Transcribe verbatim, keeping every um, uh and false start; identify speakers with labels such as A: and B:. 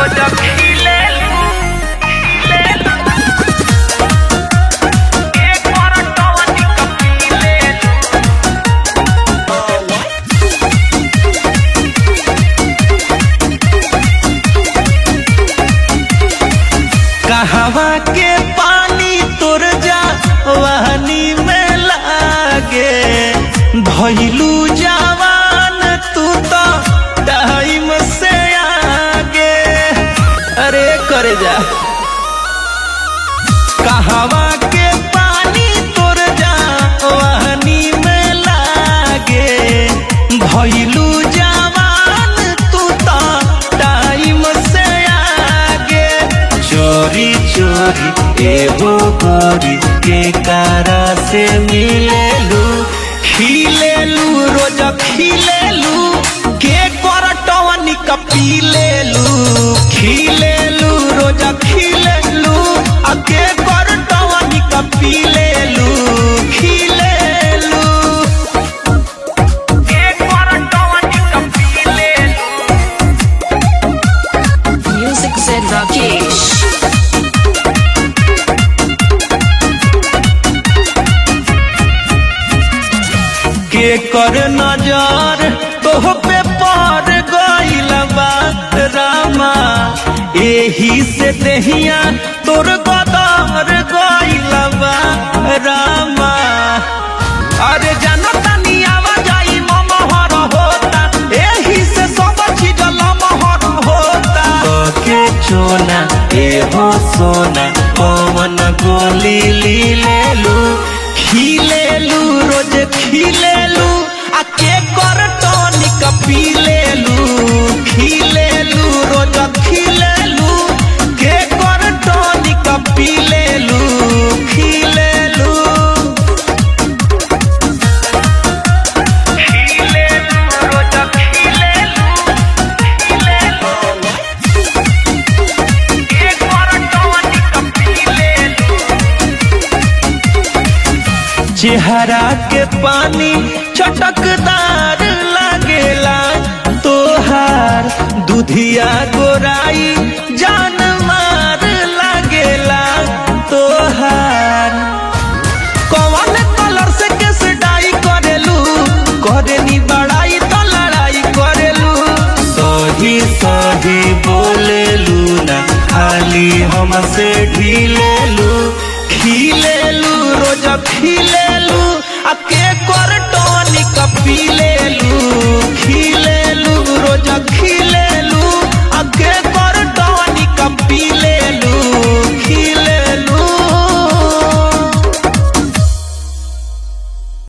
A: हवा के पानी तोर जा वहनी में लागे भइलू जवान तू तो टाइम से आगे। अरे करे जा कहवा के पानी तोर जा वहनी में लागे भइलू जवान तू तो टाइम से आगे। चोरी चोरी एगो गोरी के कारा से मिलेलू खिलेलू रोज खिलेलू के करटवनी का पीलेलू खिलेलू रोज खिलेलू आ के करटवनी का पीलेलू खिलेलू के करटवनी का पीलेलू।
B: Music said Rakesh.
A: के कर नजर तोह पे पर गइल बा रामा एही से देहिया तोर गदर गइल बा रामा। अरे जनता नियावा जाई ममहर होता एही से सब चीज लमहर होता। के चोना एहो सोना पवन गोली ली लेलू खिलेलू रोज खिलेलू आ के कर टॉनिक पीलेलू खिलेलू रोज खिलेलू के कर टॉनिक पीलेलू खिलेलू खिलेलू रोज खिलेलू खिलेलू के कर टॉनिक पीलेलू। चेहरा के पानी चटकदार लागेला तोहार दुधिया गोराई जान मार लागेला तोहार। कौन कलर से केस डाई करेलू करेनी बड़ाई तो लड़ाई करेलू। सही सही बोलेलू ना खाली हमसे ढील